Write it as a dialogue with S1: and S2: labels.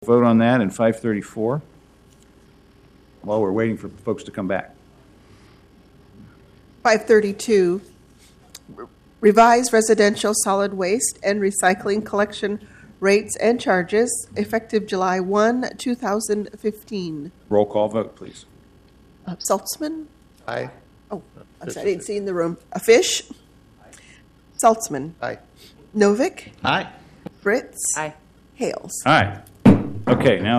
S1: Vote on that in 5:34 while we're waiting for folks to come back.
S2: 532, revise residential solid waste and recycling collection rates and charges effective July 1, 2015.
S1: Roll call vote, please.
S2: Saltzman?
S3: Aye.
S2: Oh, I'm sorry, I didn't see in the room. Fish? Saltzman?
S3: Aye.
S2: Novick?
S3: Aye.
S2: Fritz?
S4: Aye.
S2: Hales?
S1: All right. Okay, now